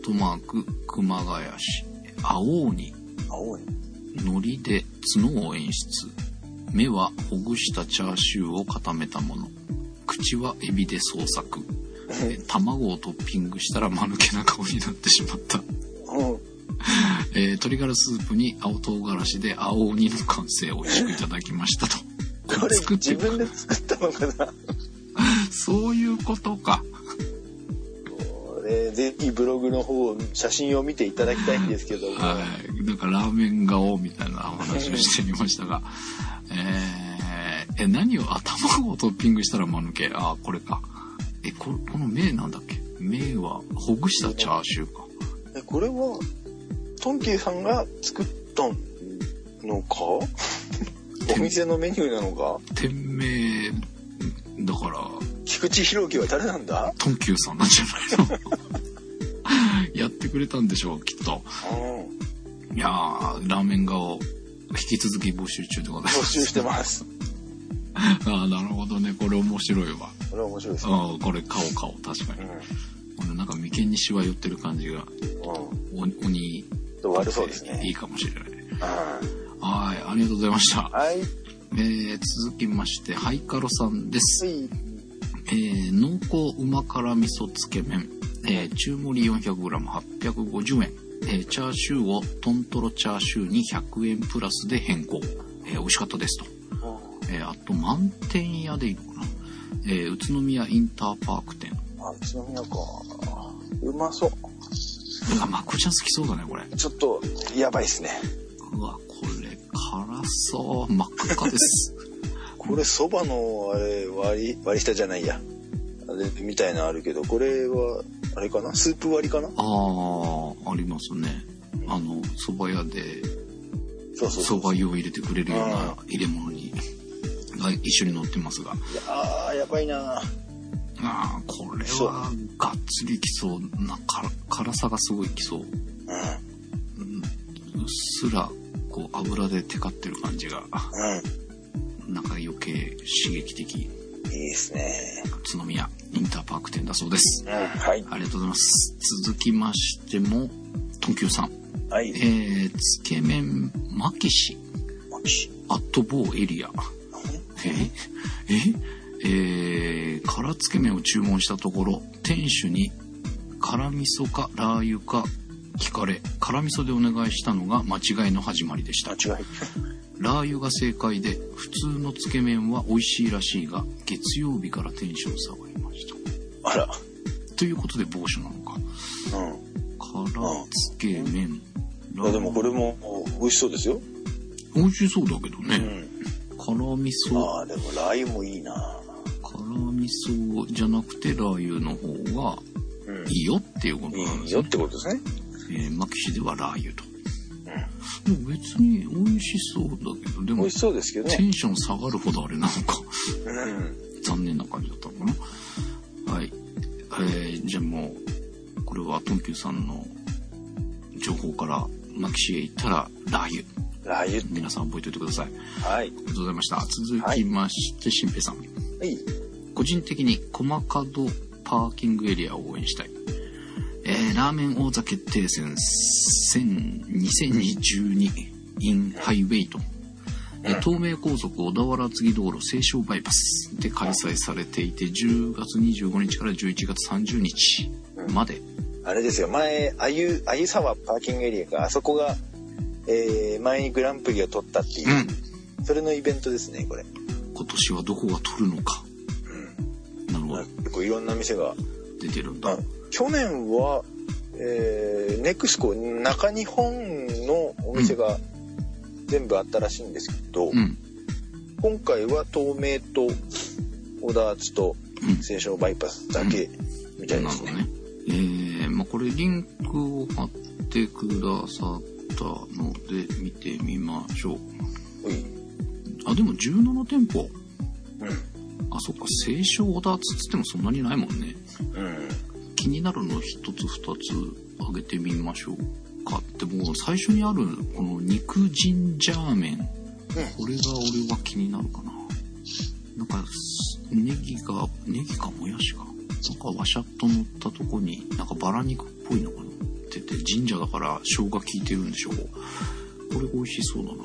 @熊谷市青鬼海苔で角を演出。目はほぐしたチャーシューを固めたもの。口はエビで創作。卵をトッピングしたら間抜けな顔になってしまった。鶏ガラスープに青唐辛子で青鬼の完成を美味しくいただきましたと。 これ自分で作ったのかな。 そういうことか。 これぜひブログの方写真を見ていただきたいんですけども。 はい。なんかラーメン顔みたいなお話をしてみましたが。何を卵をトッピングしたら間抜け。これか。この麺なんだっけ。麺はほぐしたチャーシューか。 これはトンキーさんが作ったのか。お店のメニューなのか。 店名だから。 菊池弘樹は誰なんだ。 トンキューさんなんじゃないの。やってくれたんでしょうきっと。いやー、ラーメン顔引き続き募集中でございます。 募集してます。 なるほどね。これ面白いわ。 これ面白いですね。 これ買おう確かに。なんか眉間にシワ寄ってる感じが、鬼悪そうですね。 いいかもしれない。はい、ありがとうございました。 はい。 続きましてハイカロさんです。濃厚うま辛味噌つけ麺、中盛り 400g850 円、チャーシューをトントロチャーシューに100円プラスで変更、美味しかったですと。あと満点屋でいいのかな、宇都宮インターパーク店。 宇都宮か。うまそう。 まこちゃん好きそうだねこれ。 ちょっとやばいっすね。 うわ、これ辛そう。真っ赤です。 これそばのあれ割り下じゃないや、あれみたいなあるけど、これはあれかな、スープ割りかな。 ありますね。そば屋でそば湯を入れてくれるような入れ物にが一緒に乗ってますが。 やばいな。 これはがっつりきそうな辛さがすごいきそう。うっすらこう油でテカってる感じが。なんか余計刺激的。いいですね。 宇都宮インターパーク店だそうです。 はい。 ありがとうございます。続きましてもトンキューさん。 はい。 つけ麺マキシアット某エリア。辛つけ麺を注文したところ、店主に辛味噌かラー油か聞かれ、辛味噌でお願いしたのが間違いの始まりでした。 ラー油が正解で、普通のつけ麺は美味しいらしいが、月曜日からテンション下がりました。 あら。 ということで帽子なのか。からつけ麺。 いやでもこれも美味しそうですよ。 美味しそうだけどね。辛味噌。 ああ、でもラー油もいいな。 辛味噌じゃなくてラー油の方がいいよっていうことなんですね。 いいよってことですね。 マキシではラー油と。でも別に美味しそうだけど、でも美味しそうですけどね。 テンション下がるほどあれなのか。残念な感じだったのかな。はい。じゃあもう、これはトンキューさんの情報からマキシへ行ったらラー油。 ラー油って皆さん覚えておいてください。 はい。 ありがとうございました。続きまして、しんぺいさん。 はい。 個人的に駒門パーキングエリアを応援したい。ラーメン王座決定戦2022 in ハイウェイと、東名高速小田原厚木道路西湘バイパスで開催されていて、10月25日から11月30日まで。 あれですよ、前、あゆ沢パーキングエリアが、あそこが、前にグランプリを取ったっていう、それのイベントですね、これ。 今年はどこが取るのか。なるほど。 結構いろんな店が出てるんだ。 去年は、ネクスコ中日本のお店が全部あったらしいんですけど、今回は東名と小田厚と西湘バイパスだけみたいですね。 なるほどね。まあ、これリンクを貼ってくださったので見てみましょう。あ、でも17店舗。あ、そっか、西湘小田厚つってもそんなにないもんね。気になるの一つ二つ挙げてみましょうか。ってもう最初にあるこの肉ジンジャー麺、これが俺は気になるかな。なんかネギかもやしかなんかワシャッと乗ったとこになんかバラ肉っぽいのが乗ってて、神社だから生姜効いてるんでしょう。これ美味しそうだ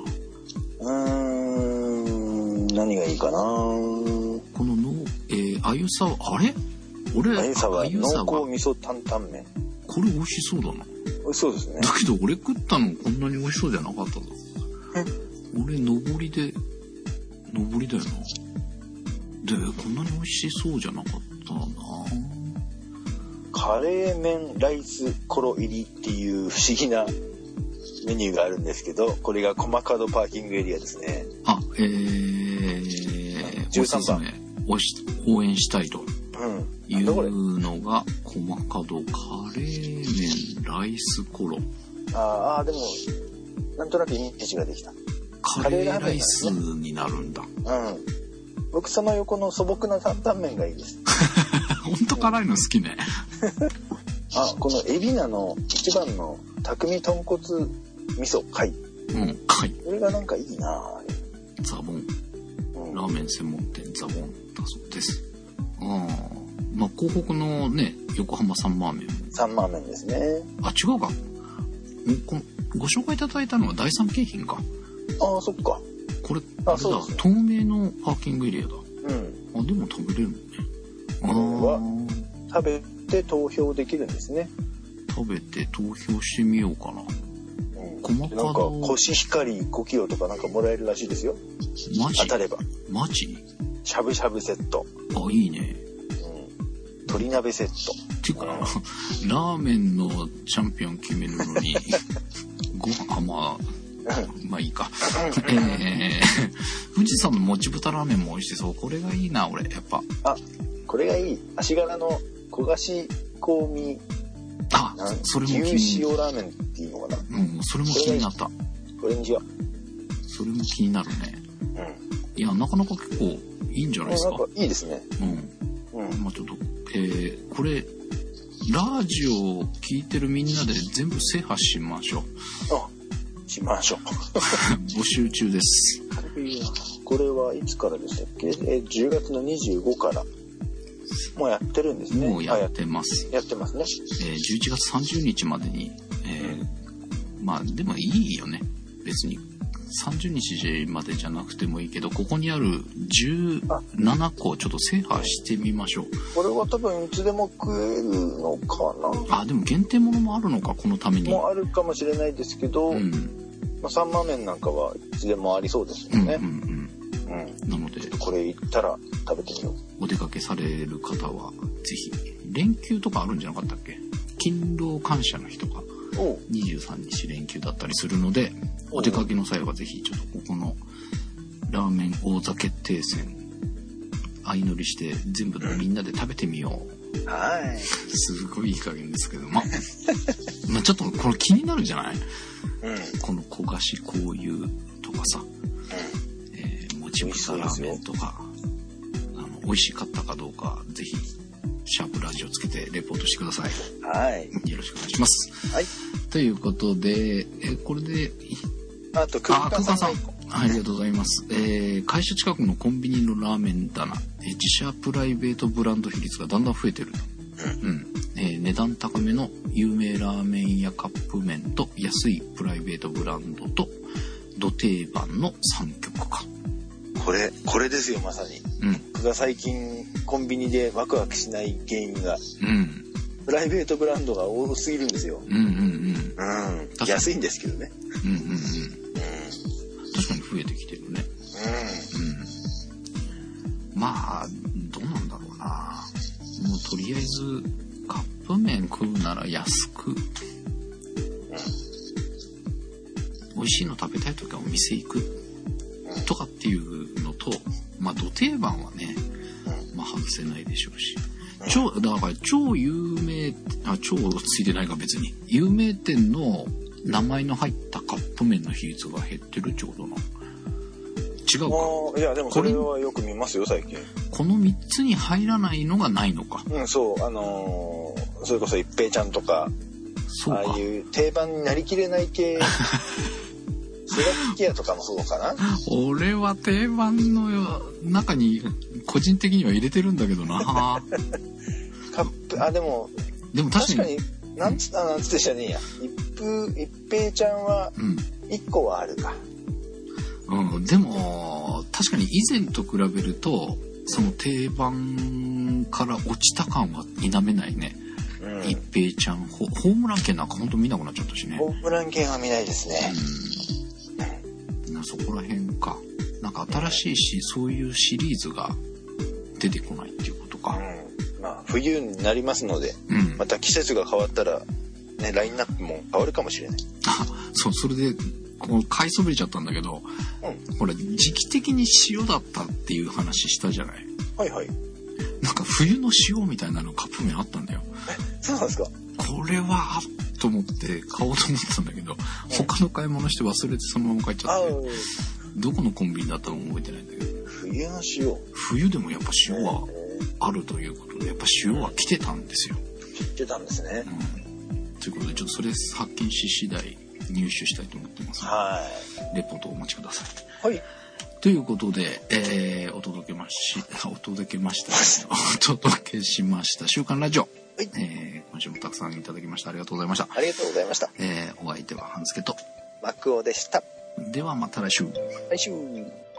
な。 何がいいかな。 このあゆさあれ俺あゆさは濃厚味噌担々麺。 これ美味しそうだな。 美味しそうですね。 だけど俺食ったのこんなに美味しそうじゃなかったぞ。俺上りだよな。でこんなに美味しそうじゃなかったな。 カレー麺ライスコロ入りっていう不思議なメニューがあるんですけど、これが駒門パーキングエリアですね。 あ、 13番応援したいというのが駒門カレー麺ライスコロ。 あ、でもなんとなくイメージができた。 カレーライスになるんだ。 僕その横の素朴な担々麺がいいです。 ほんと辛いの好きね。 この海老名の一番の匠豚骨味噌貝。 貝。 これがなんかいいな。 ザボン。ラーメン専門店ザボンだそうです。まあ広北のね、横浜サンマーメン。 サンマーメンですね。 あ、違うか。ご紹介いただいたのは第三京浜か。 そっか。 これあれだ、東名のパーキングエリアだ。でも食べれるのね。食べて投票できるんですね。 食べて投票してみようかな。 なんかコシヒカリ5キロとかなんかもらえるらしいですよ。 マジ？ 当たれば。 マジ？ しゃぶしゃぶセット。 いいね。 鶏鍋セット。 っていうか、ラーメンのチャンピオン決めるのにご飯まあいいか。富士山のもち豚ラーメンも美味しそう。これがいいな、俺やっぱ。 これがいい。足柄の焦がし香味。 それも牛塩ラーメンっていうのかな。 それも気になった。 これにしよう。それも気になるね。いや、なかなか結構いいんじゃないですか。 いいですね。 まあちょっと、これラジオを聞いてるみんなで全部制覇しましょう。 しましょう。 募集中です。 これはいつからでしたっけ？10月の25から。もうやってるんですね。 もうやってます。 やってますね。 11月30日までに、まあでもいいよね。別に30日までじゃなくてもいいけど、ここにある17個ちょっと制覇してみましょう。 これは多分いつでも食えるのかな。 でも限定ものもあるのか、このために。 もあるかもしれないですけど、 まあ、サンマー麺なんかはいつでもありそうですよね。 なのでこれ行ったら食べてみよう。 お出かけされる方はぜひ、連休とかあるんじゃなかったっけ？勤労感謝の日とか23日連休だったりするので、お出かけの際はぜひちょっとここのラーメン王座決定戦相乗りして全部みんなで食べてみよう。 はい。 すごいいい加減ですけど、まあちょっとこれ気になるじゃない？この焦がし香油とかさ、もち豚ラーメンとか、美味しかったかどうかぜひシャープラジオつけてレポートしてください。 はい。 よろしくお願いします。 はい。 ということで、これであと空間さん、 ありがとうございます。会社近くのコンビニのラーメン棚、自社プライベートブランド比率がだんだん増えてる。値段高めの有名ラーメンやカップ麺と安いプライベートブランドとど定番の3極化。 これですよ、まさに。僕が最近コンビニでワクワクしない原因が、プライベートブランドが多すぎるんですよ。安いんですけどね。 確かに増えてきてるね。まあどうなんだろうな。もうとりあえずカップ麺食うなら安く、美味しいの食べたい時はお店行くとかっていうのと、まあど定番はね、まあ外せないでしょうし、だから超有名、超ついてないか別に有名店の名前の入ったカップ麺の比率が減ってるってことな。違うか。 いやでもそれはよく見ますよ最近。 この3つに入らないのがないのか。 そう、それこそ一平ちゃんとか、ああいう定番になりきれない系スラッキアとかもそうかな。 俺は定番の中に個人的には入れてるんだけどな。 カップ、でも確かになんつってしたらねえや。一平ちゃんは1個はあるか。 でも確かに以前と比べるとその定番から落ちた感は否めないね。一平ちゃんホームラン券なんかほんと見なくなっちゃったしね。 ホームラン券は見ないですね。 そこら辺か。なんか新しいし、そういうシリーズが出てこないっていうことか。 まあ冬になりますので、また季節が変わったらね、ラインナップも変わるかもしれない。 そう、それでこう買いそびれちゃったんだけど、これ時期的に塩だったっていう話したじゃない。 はいはい。 なんか冬の塩みたいなのカップ麺あったんだよ。 そうなんですか。 これはと思って買おうと思ってたんだけど、他の買い物して忘れてそのまま帰っちゃって、どこのコンビニだったのか覚えてないんだけど。 冬の塩。 冬でもやっぱ塩はあるということで、やっぱ塩は来てたんですよ。 来てたんですね。 ということでちょっとそれ発見し次第入手したいと思ってます。レポートをお待ちください。はい。ということで、お届けしました週刊ラジオ。今週もたくさんいただきました。ありがとうございました。 ありがとうございました。 お相手は半助とマクオでした。 ではまた来週。 来週。